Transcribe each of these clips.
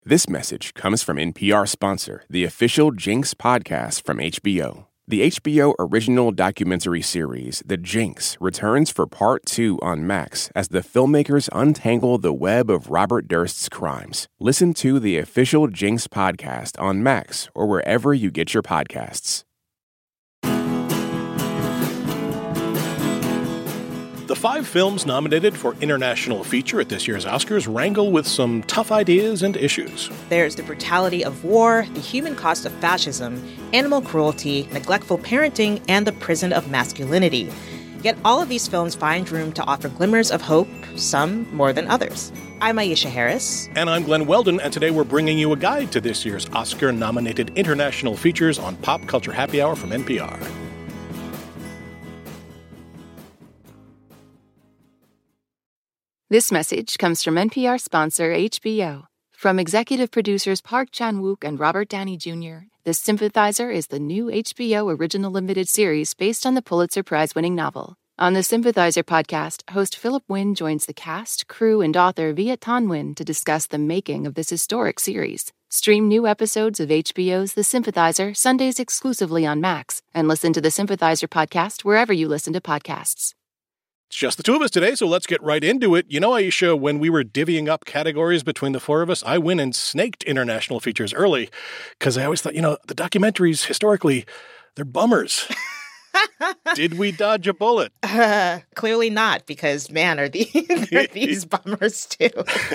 This message comes from NPR sponsor, the official Jinx podcast from HBO. The HBO original documentary series, The Jinx, returns for Part 2 on Max as the filmmakers untangle the web of Robert Durst's crimes. Listen to the official Jinx podcast on Max or wherever you get your podcasts. The 5 films nominated for International Feature at this year's Oscars wrangle with some tough ideas and issues. There's the brutality of war, the human cost of fascism, animal cruelty, neglectful parenting, and the prison of masculinity. Yet all of these films find room to offer glimmers of hope, some more than others. I'm Aisha Harris. And I'm Glenn Weldon, and today we're bringing you a guide to this year's Oscar-nominated International Features on Pop Culture Happy Hour from NPR. This message comes from NPR sponsor HBO. From executive producers Park Chan-wook and Robert Downey Jr., The Sympathizer is the new HBO original limited series based on the Pulitzer Prize-winning novel. On the Sympathizer podcast, host Philip Wynn joins the cast, crew, and author Viet Thanh Nguyen to discuss the making of this historic series. Stream new episodes of HBO's The Sympathizer Sundays exclusively on Max, and listen to the Sympathizer podcast wherever you listen to podcasts. It's just the two of us today, so let's get right into it. You know, Aisha, when we were divvying up categories between the four of us, I went and snaked international features early because I always thought, the documentaries, historically, they're bummers. Did we dodge a bullet? Clearly not, because, man, are these bummers, too.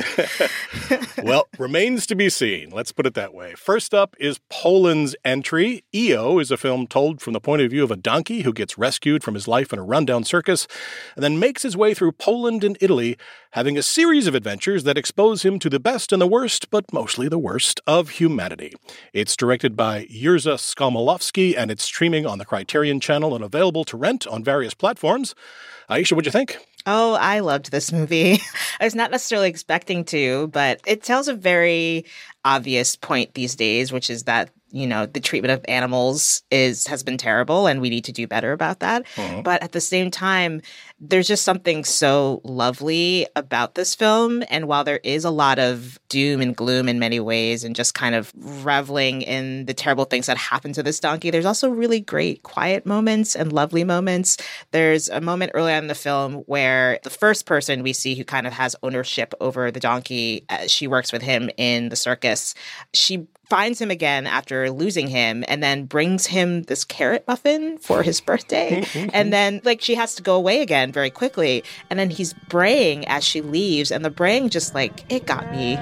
Well, remains to be seen. Let's put it that way. First up is Poland's entry. EO is a film told from the point of view of a donkey who gets rescued from his life in a rundown circus and then makes his way through Poland and Italy, having a series of adventures that expose him to the best and the worst, but mostly the worst, of humanity. It's directed by Jerzy Skomolowski, and it's streaming on the Criterion Channel and available to rent on various platforms. Aisha, what'd you think? Oh, I loved this movie. I was not necessarily expecting to, but it tells a very obvious point these days, which is that, the treatment of animals has been terrible, and we need to do better about that. Mm-hmm. But at the same time, there's just something so lovely about this film. And while there is a lot of doom and gloom in many ways and just kind of reveling in the terrible things that happen to this donkey, there's also really great quiet moments and lovely moments. There's a moment early on in the film where the first person we see who kind of has ownership over the donkey, she works with him in the circus. She finds him again after losing him and then brings him this carrot muffin for his birthday. And then she has to go away again very quickly. And then he's braying as she leaves. And the braying just it got me.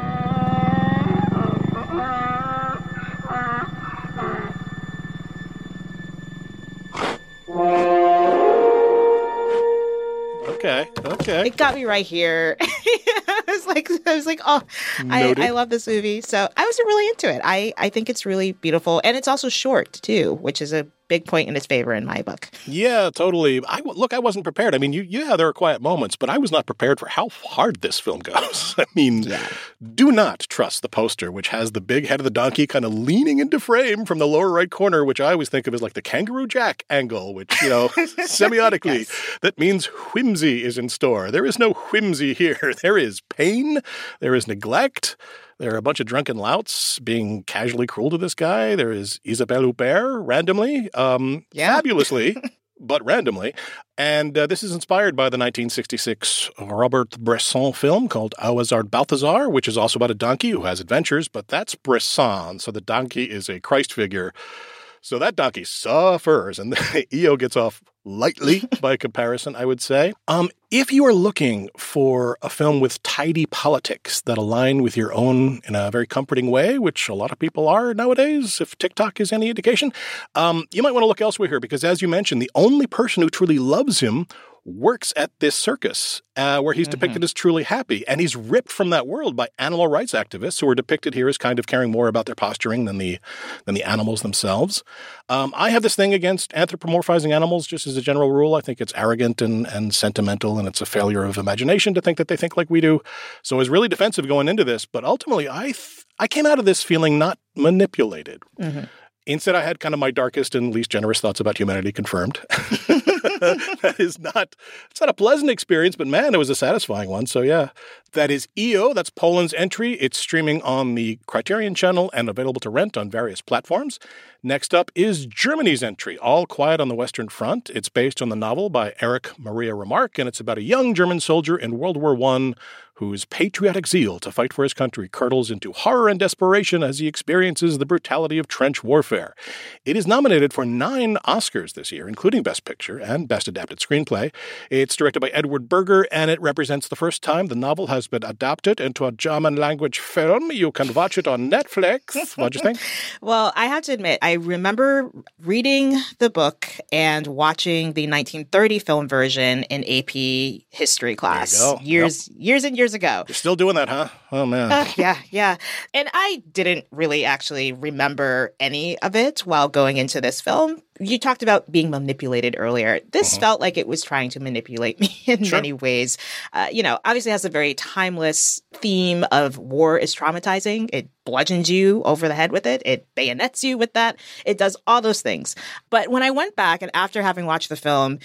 Okay. It got me right here. I was like, oh, I love this movie. So I was really into it. I think it's really beautiful. And it's also short, too, which is a big point in its favor in my book. Yeah, totally. I wasn't prepared. I mean, there are quiet moments, but I was not prepared for how hard this film goes. I mean, Do not trust the poster, which has the big head of the donkey kind of leaning into frame from the lower right corner, which I always think of as like the Kangaroo Jack angle, which, semiotically, yes. That means whimsy is in store. There is no whimsy here. There is pain. There is neglect. There are a bunch of drunken louts being casually cruel to this guy. There is Isabelle Huppert randomly, fabulously, but randomly. And this is inspired by the 1966 Robert Bresson film called Au Hasard Balthazar, which is also about a donkey who has adventures, but that's Bresson. So the donkey is a Christ figure. So that donkey suffers, and the EO gets off lightly by comparison, I would say. If you are looking for a film with tidy politics that align with your own in a very comforting way, which a lot of people are nowadays, if TikTok is any indication, you might want to look elsewhere here because, as you mentioned, the only person who truly loves him works at this circus where he's depicted as truly happy. And he's ripped from that world by animal rights activists who are depicted here as kind of caring more about their posturing than the animals themselves. I have this thing against anthropomorphizing animals just as a general rule. I think it's arrogant and sentimental, and it's a failure of imagination to think that they think like we do. So I was really defensive going into this, but ultimately I came out of this feeling not manipulated. Mm-hmm. Instead, I had kind of my darkest and least generous thoughts about humanity confirmed. It's not a pleasant experience, but man, it was a satisfying one. So yeah, that is EO. That's Poland's entry. It's streaming on the Criterion Channel and available to rent on various platforms. Next up is Germany's entry, All Quiet on the Western Front. It's based on the novel by Erich Maria Remarque, and it's about a young German soldier in World War I whose patriotic zeal to fight for his country curdles into horror and desperation as he experiences the brutality of trench warfare. It is nominated for 9 Oscars this year, including Best Picture and Best Adapted Screenplay. It's directed by Edward Berger, and it represents the first time the novel has been adapted into a German-language film. You can watch it on Netflix. What'd you think? Well, I have to admit, I remember reading the book and watching the 1930 film version in AP history class years and years ago. You're still doing that, huh? Oh, man. Yeah. And I didn't really actually remember any of it while going into this film. You talked about being manipulated earlier. This felt like it was trying to manipulate me in many ways. Obviously has a very timeless theme of war is traumatizing. It bludgeons you over the head with it. It bayonets you with that. It does all those things. But when I went back and after having watched the film,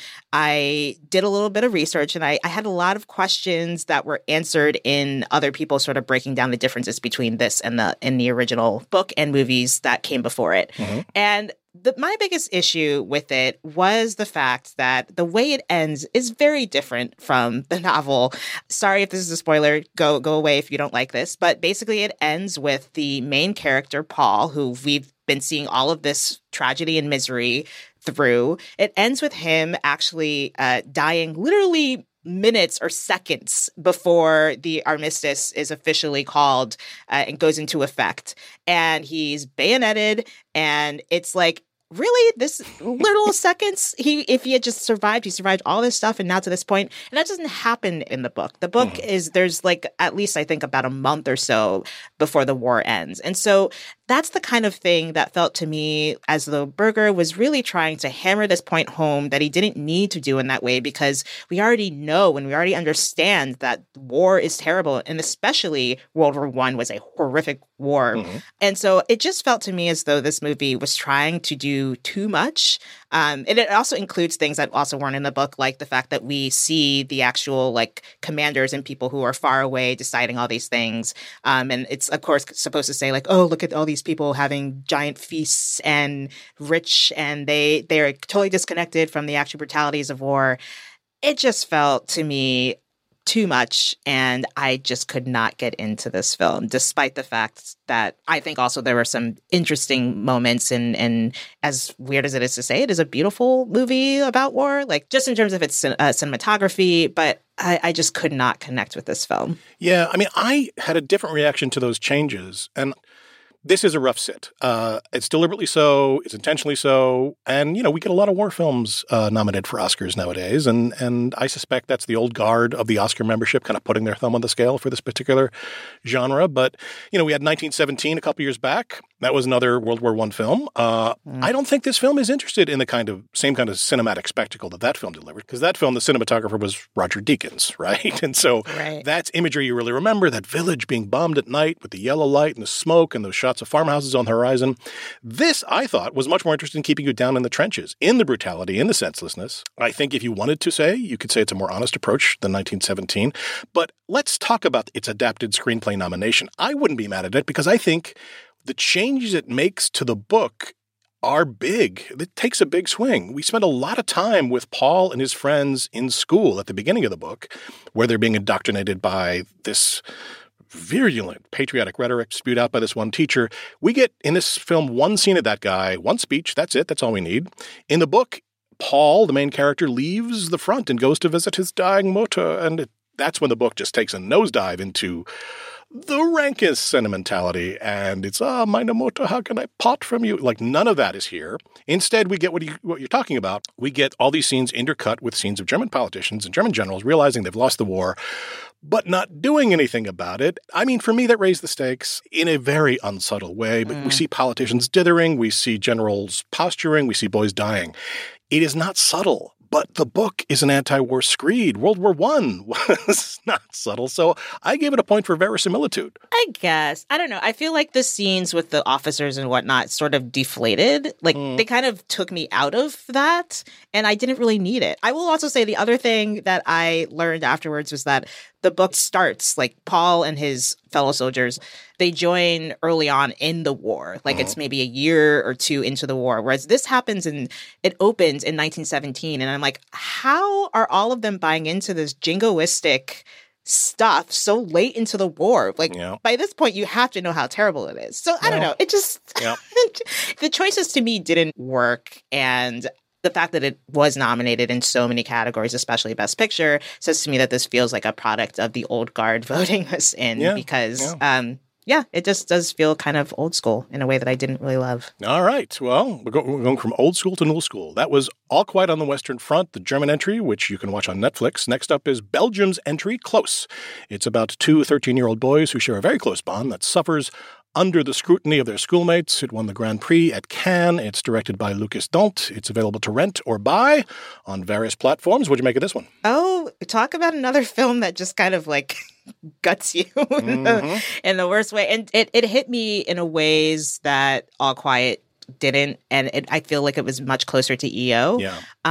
I did a little bit of research and I had a lot of questions that were answered in other people sort of breaking down the differences between this and the original book and movies that came before it. And my biggest issue with it was the fact that the way it ends is very different from the novel. Sorry if this is a spoiler. Go away if you don't like this. But basically it ends with the main character, Paul, who we've been seeing all of this tragedy and misery through. It ends with him actually dying literally minutes or seconds before the armistice is officially called and goes into effect. And he's bayoneted, and it's like, really, this little seconds? If he had just survived, he survived all this stuff, and now to this point, and that doesn't happen in the book. The book there's like at least I think about a month or so before the war ends, and so that's the kind of thing that felt to me as though Berger was really trying to hammer this point home that he didn't need to do in that way, because we already know and we already understand that war is terrible, and especially World War I was a horrific war. And so it just felt to me as though this movie was trying to do too much. And it also includes things that also weren't in the book, like the fact that we see the actual like commanders and people who are far away deciding all these things. And it's, of course, supposed to say like, oh, look at all these people having giant feasts and rich, and they're totally disconnected from the actual brutalities of war. It just felt to me too much, and I just could not get into this film, despite the fact that I think also there were some interesting moments, and as weird as it is to say, it is a beautiful movie about war, like just in terms of its cinematography, but I just could not connect with this film. Yeah, I mean, I had a different reaction to those changes, and this is a rough sit. It's deliberately so. It's intentionally so. And, we get a lot of war films nominated for Oscars nowadays. And I suspect that's the old guard of the Oscar membership kind of putting their thumb on the scale for this particular genre. But, we had 1917 a couple years back. That was another World War I film. I don't think this film is interested in the same kind of cinematic spectacle that film delivered. Because that film, the cinematographer was Roger Deakins, right? And so that's imagery you really remember, that village being bombed at night with the yellow light and the smoke and those shots of farmhouses on the horizon. This, I thought, was much more interested in keeping you down in the trenches, in the brutality, in the senselessness. I think if you wanted to say, you could say it's a more honest approach than 1917. But let's talk about its adapted screenplay nomination. I wouldn't be mad at it because I think the changes it makes to the book are big. It takes a big swing. We spend a lot of time with Paul and his friends in school at the beginning of the book, where they're being indoctrinated by this virulent patriotic rhetoric spewed out by this one teacher. We get in this film one scene of that guy, one speech. That's it. That's all we need. In the book, Paul, the main character, leaves the front and goes to visit his dying Mutter. And that's when the book just takes a nosedive into the rankest sentimentality. And it's, meine Mutter, how can I part from you? Like, none of that is here. Instead, we get what you're talking about. We get all these scenes intercut with scenes of German politicians and German generals realizing they've lost the war, but not doing anything about it. I mean, for me, that raised the stakes in a very unsubtle way. But we see politicians dithering. We see generals posturing. We see boys dying. It is not subtle, But the book is an anti-war screed. World War I was not subtle. So I gave it a point for verisimilitude. I guess. I don't know. I feel like the scenes with the officers and whatnot sort of deflated. Like, they kind of took me out of that, and I didn't really need it. I will also say the other thing that I learned afterwards was that the book starts, like, Paul and his fellow soldiers, they join early on in the war. Like, it's maybe a year or two into the war. Whereas this happens it opens in 1917. And I'm like, how are all of them buying into this jingoistic stuff so late into the war? Like, by this point, you have to know how terrible it is. So I don't know. It just, the choices to me didn't work. And the fact that it was nominated in so many categories, especially Best Picture, says to me that this feels like a product of the old guard voting us in because, it just does feel kind of old school in a way that I didn't really love. All right. Well, we're going from old school to new school. That was All Quiet on the Western Front, the German entry, which you can watch on Netflix. Next up is Belgium's entry, Close. It's about two 13-year-old boys who share a very close bond that suffers under the scrutiny of their schoolmates. It won the Grand Prix at Cannes. It's directed by Lucas Dont. It's available to rent or buy on various platforms. What'd you make of this one? Oh, talk about another film that just kind of like guts you in the worst way. And it hit me in a ways that All Quiet didn't, and I feel like it was much closer to EO.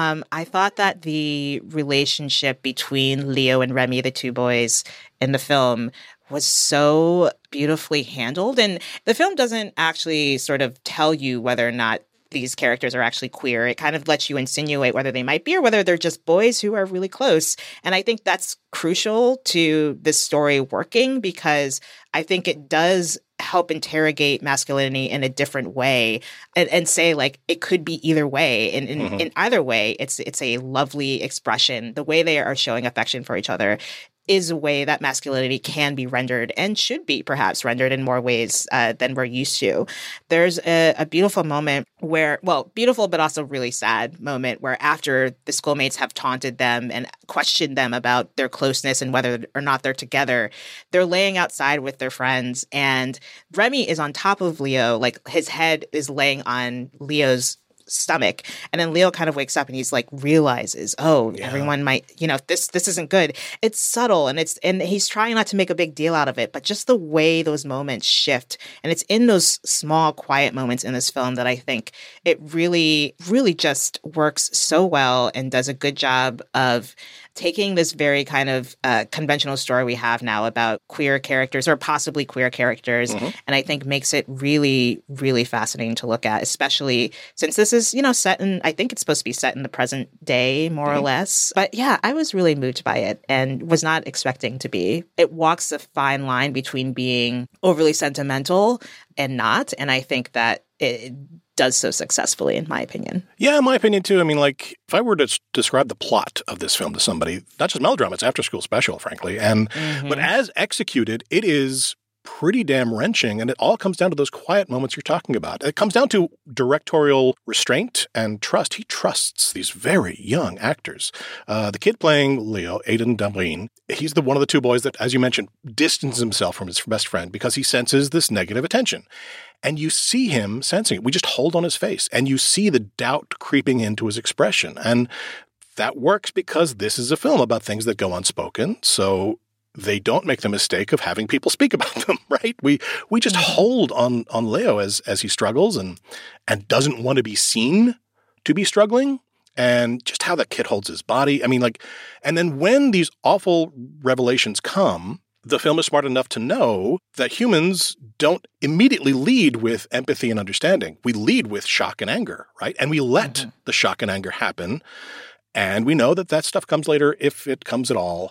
I thought that the relationship between Leo and Remy, the two boys in the film, was so beautifully handled. And the film doesn't actually sort of tell you whether or not these characters are actually queer. It kind of lets you insinuate whether they might be or whether they're just boys who are really close. And I think that's crucial to this story working, because I think it does help interrogate masculinity in a different way and say, like, it could be either way. And in either way, it's a lovely expression. The way they are showing affection for each other is a way that masculinity can be rendered and should be perhaps rendered in more ways than we're used to. There's a beautiful moment where, well, beautiful but also really sad moment where after the schoolmates have taunted them and questioned them about their closeness and whether or not they're together, they're laying outside with their friends, and Remy is on top of Leo, like his head is laying on Leo's stomach, and then Leo kind of wakes up and he's like realizes, everyone might, this isn't good. It's subtle, and he's trying not to make a big deal out of it, but just the way those moments shift, and it's in those small quiet moments in this film that I think it really, really just works so well and does a good job of taking this very kind of conventional story we have now about queer characters or possibly queer characters, and I think makes it really, really fascinating to look at, especially since this is, set in, I think it's supposed to be set in the present day, more or less. But yeah, I was really moved by it and was not expecting to be. It walks a fine line between being overly sentimental and not, and I think that it does so successfully, in my opinion. Yeah, in my opinion, too. I mean, like, if I were to describe the plot of this film to somebody, not just melodrama, it's after-school special, frankly. And but as executed, it is pretty damn wrenching, and it all comes down to those quiet moments you're talking about. It comes down to directorial restraint and trust. He trusts these very young actors. The kid playing Leo, Aidan Dambrine, he's one of the two boys that, as you mentioned, distances himself from his best friend because he senses this negative attention. And you see him sensing it. We just hold on his face, and you see the doubt creeping into his expression. And that works because this is a film about things that go unspoken, so they don't make the mistake of having people speak about them, right? We just hold on Leo as he struggles and doesn't want to be seen to be struggling, and just how that kid holds his body. I mean, like, and then when these awful revelations come, the film is smart enough to know that humans don't immediately lead with empathy and understanding. We lead with shock and anger, right? And we let the shock and anger happen. And we know that stuff comes later, if it comes at all.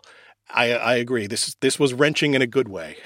I agree. This was wrenching in a good way.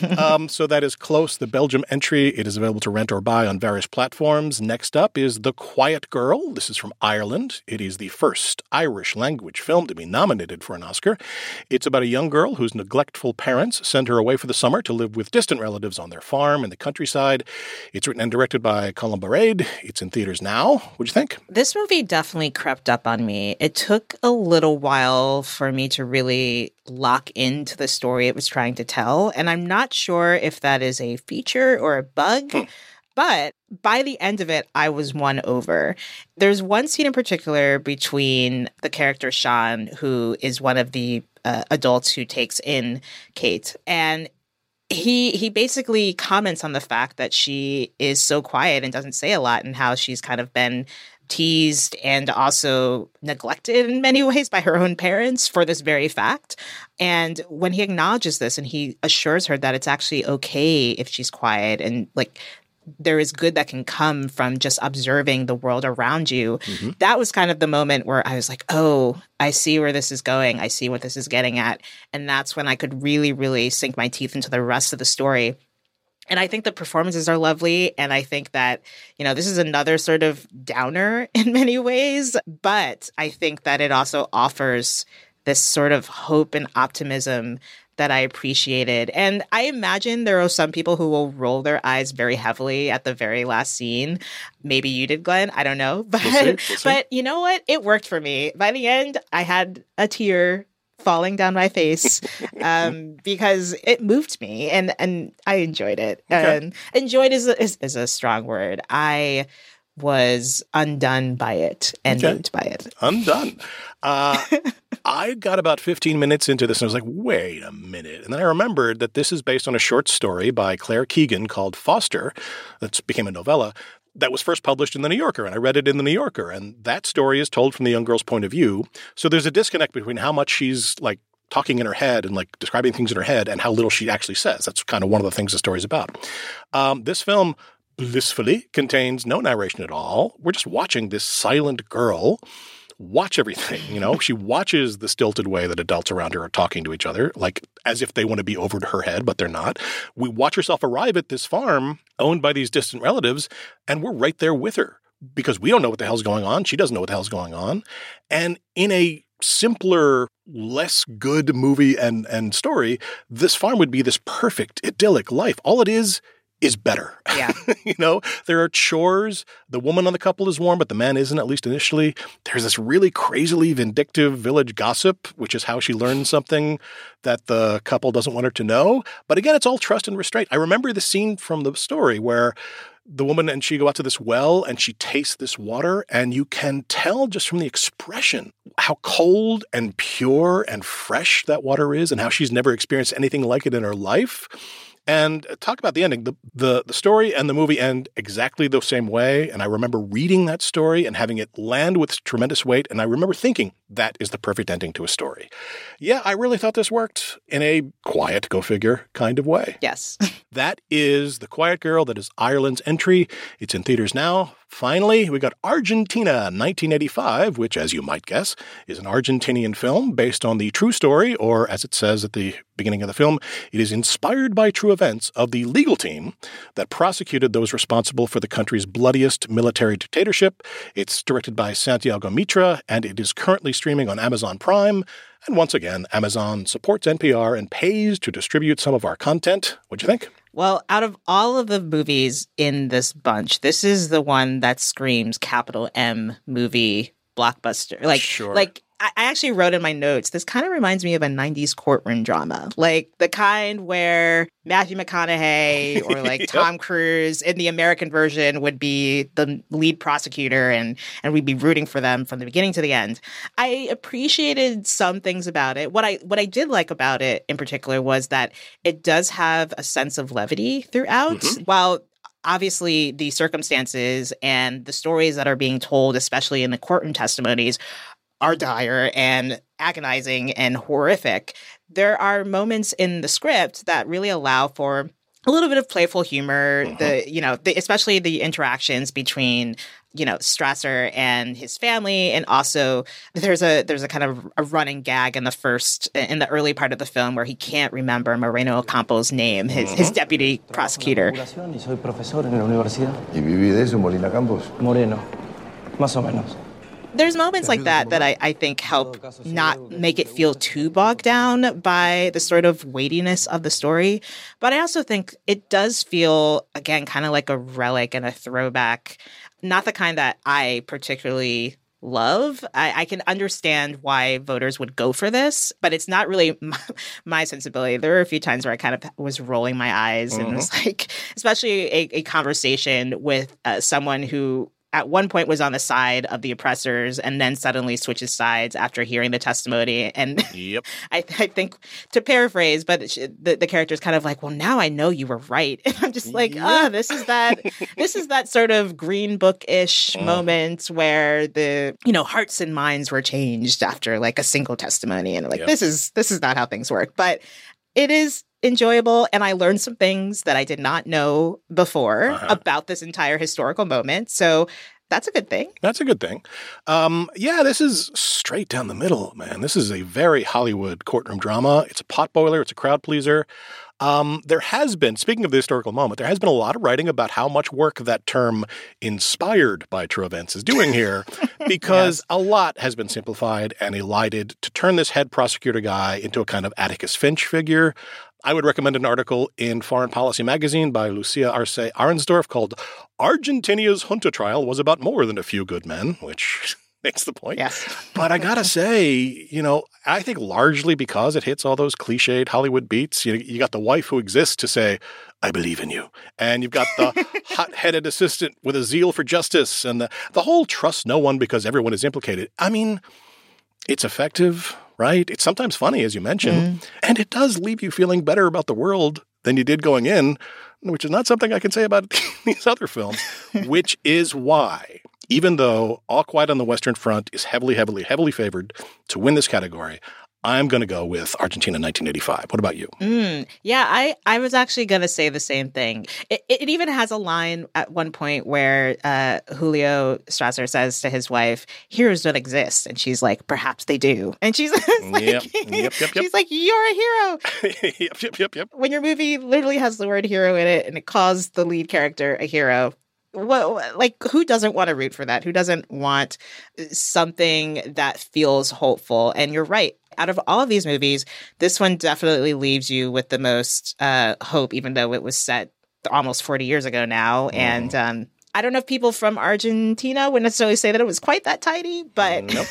So that is Close, the Belgium entry. It is available to rent or buy on various platforms. Next up is The Quiet Girl. This is from Ireland. It is the first Irish language film to be nominated for an Oscar. It's about a young girl whose neglectful parents send her away for the summer to live with distant relatives on their farm in the countryside. It's written and directed by Colin Barrade. It's in theaters now. What'd you think? This movie definitely crept up on me. It took a little while for me to really lock into the story it was trying to tell. And I'm not sure if that is a feature or a bug, but by the end of it, I was won over. There's one scene in particular between the character Sean, who is one of the adults who takes in Kate, and he basically comments on the fact that she is so quiet and doesn't say a lot, and how she's kind of been teased and also neglected in many ways by her own parents for this very fact. And when he acknowledges this and he assures her that it's actually okay if she's quiet, and like there is good that can come from just observing the world around you, that was kind of the moment where I was like, oh, I see where this is going. I see what this is getting at. And that's when I could really, really sink my teeth into the rest of the story. And I think the performances are lovely. And I think that, you know, this is another sort of downer in many ways. But I think that it also offers this sort of hope and optimism that I appreciated. And I imagine there are some people who will roll their eyes very heavily at the very last scene. Maybe you did, Glenn. I don't know. But, We'll see. but you know what? It worked for me. By the end, I had a tear falling down my face because it moved me and I enjoyed it. Okay. And enjoyed is a strong word. I was undone by it and moved by it. Undone. I got about 15 minutes into this and I was like, wait a minute. And then I remembered that this is based on a short story by Claire Keegan called Foster that became a novella that was first published in The New Yorker. And I read it in The New Yorker. And that story is told from the young girl's point of view. So there's a disconnect between how much she's like talking in her head and like describing things in her head and how little she actually says. That's kind of one of the things the story's about. This film blissfully contains no narration at all. We're just watching this silent girl watch everything, you know? She watches the stilted way that adults around her are talking to each other, like as if they want to be over to her head, but they're not. We watch herself arrive at this farm owned by these distant relatives, and we're right there with her because we don't know what the hell's going on. She doesn't know what the hell's going on. And in a simpler, less good movie and story, this farm would be this perfect, idyllic life. All it is better. Yeah. You know, there are chores. The woman on the couple is warm, but the man isn't, at least initially. There's this really crazily vindictive village gossip, which is how she learns something that the couple doesn't want her to know. But again, it's all trust and restraint. I remember the scene from the story where the woman and she go out to this well and she tastes this water, and you can tell just from the expression how cold and pure and fresh that water is and how she's never experienced anything like it in her life. And talk about the ending. The story and the movie end exactly the same way. And I remember reading that story and having it land with tremendous weight. And I remember thinking, that is the perfect ending to a story. Yeah, I really thought this worked in a quiet, go figure kind of way. Yes. That is The Quiet Girl. That is Ireland's entry. It's in theaters now. Finally, we got Argentina, 1985, which, as you might guess, is an Argentinian film based on the true story, or as it says at the beginning of the film, it is inspired by true events of the legal team that prosecuted those responsible for the country's bloodiest military dictatorship. It's directed by Santiago Mitra, and it is currently streaming on Amazon Prime. And once again, Amazon supports NPR and pays to distribute some of our content. What'd you think? Well, out of all of the movies in this bunch, this is the one that screams capital M movie blockbuster. Like I actually wrote in my notes, this kind of reminds me of a 90s courtroom drama. Like the kind where Matthew McConaughey or like Tom Cruise in the American version would be the lead prosecutor and we'd be rooting for them from the beginning to the end. I appreciated some things about it. What I did like about it in particular was that it does have a sense of levity throughout. Mm-hmm. While obviously the circumstances and the stories that are being told, especially in the courtroom testimonies, are dire and agonizing and horrific, there are moments in the script that really allow for a little bit of playful humor. Especially the interactions between Strasser and his family, and also there's a kind of a running gag in the early part of the film where he can't remember Moreno Ocampo's name, his deputy prosecutor. Y soy profesor en la universidad. ¿Y viví de eso, Molina Campos? Moreno, más o menos. There's moments like that I think help not make it feel too bogged down by the sort of weightiness of the story. But I also think it does feel, again, kind of like a relic and a throwback, not the kind that I particularly love. I can understand why voters would go for this, but it's not really my sensibility. There were a few times where I kind of was rolling my eyes and was like, especially a conversation with someone who at one point was on the side of the oppressors and then suddenly switches sides after hearing the testimony. And Yep. I think, to paraphrase, but the character is kind of like, well, now I know you were right. And I'm just like, this is that sort of Green Book-ish moment where the, hearts and minds were changed after like a single testimony. And like, this is not how things work. But it is enjoyable, and I learned some things that I did not know before about this entire historical moment. So that's a good thing. That's a good thing. This is straight down the middle, man. This is a very Hollywood courtroom drama. It's a potboiler. It's a crowd pleaser. There has been, speaking of the historical moment, there has been a lot of writing about how much work that term inspired by true events is doing here, because a lot has been simplified and elided to turn this head prosecutor guy into a kind of Atticus Finch figure. I would recommend an article in Foreign Policy magazine by Lucia Arce Arensdorf called Argentinia's Junta Trial Was About More Than a Few Good Men, which makes the point. Yes. But I gotta say, I think largely because it hits all those cliched Hollywood beats. You got the wife who exists to say, I believe in you. And you've got the hot-headed assistant with a zeal for justice and the whole trust no one because everyone is implicated. I mean, it's effective, right? It's sometimes funny, as you mentioned, and it does leave you feeling better about the world than you did going in, which is not something I can say about these other films, which is why, even though All Quiet on the Western Front is heavily, heavily, heavily favored to win this category, I'm going to go with Argentina 1985. What about you? Yeah, I was actually going to say the same thing. It even has a line at one point where Julio Strasser says to his wife, heroes don't exist. And she's like, perhaps they do. And she's like, Yep. She's like, you're a hero. Yep. When your movie literally has the word hero in it and it calls the lead character a hero, who doesn't want to root for that? Who doesn't want something that feels hopeful? And you're right. Out of all of these movies, this one definitely leaves you with the most hope, even though it was set almost 40 years ago now. And I don't know if people from Argentina would necessarily say that it was quite that tidy, but Nope.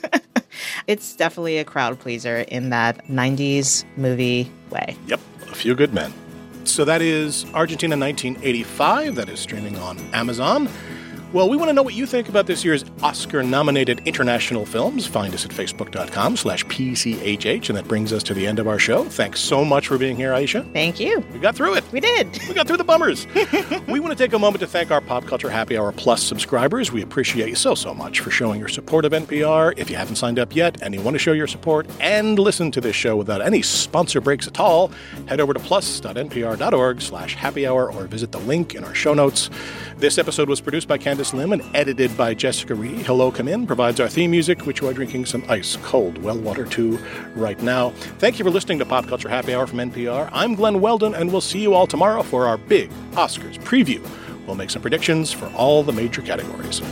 It's definitely a crowd pleaser in that 90s movie way. Yep, A Few Good Men. So that is Argentina 1985. That is streaming on Amazon. Well, we want to know what you think about this year's Oscar-nominated international films. Find us at facebook.com/PCHH, and that brings us to the end of our show. Thanks so much for being here, Aisha. Thank you. We got through it. We did. We got through the bummers. We want to take a moment to thank our Pop Culture Happy Hour Plus subscribers. We appreciate you so much for showing your support of NPR. If you haven't signed up yet and you want to show your support and listen to this show without any sponsor breaks at all, head over to plus.npr.org/happy hour or visit the link in our show notes. This episode was produced by Candace Lim and edited by Jessica Ree. Hello Come In provides our theme music, which you are drinking some ice-cold well water to right now. Thank you for listening to Pop Culture Happy Hour from NPR. I'm Glenn Weldon, and we'll see you all tomorrow for our big Oscars preview. We'll make some predictions for all the major categories.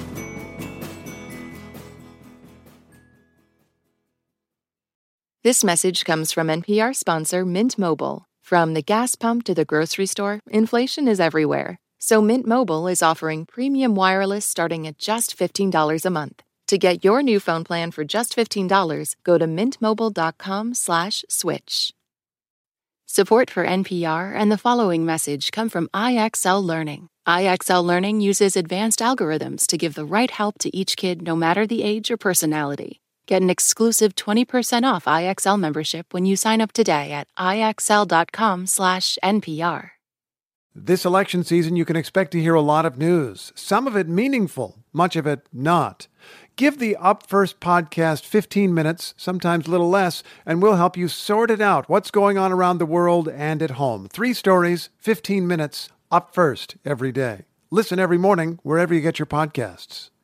This message comes from NPR sponsor Mint Mobile. From the gas pump to the grocery store, inflation is everywhere. So Mint Mobile is offering premium wireless starting at just $15 a month. To get your new phone plan for just $15, go to mintmobile.com/switch. Support for NPR and the following message come from IXL Learning. IXL Learning uses advanced algorithms to give the right help to each kid no matter the age or personality. Get an exclusive 20% off IXL membership when you sign up today at IXL.com/NPR. This election season, you can expect to hear a lot of news, some of it meaningful, much of it not. Give the Up First podcast 15 minutes, sometimes a little less, and we'll help you sort it out, what's going on around the world and at home. 3 stories, 15 minutes, Up First every day. Listen every morning wherever you get your podcasts.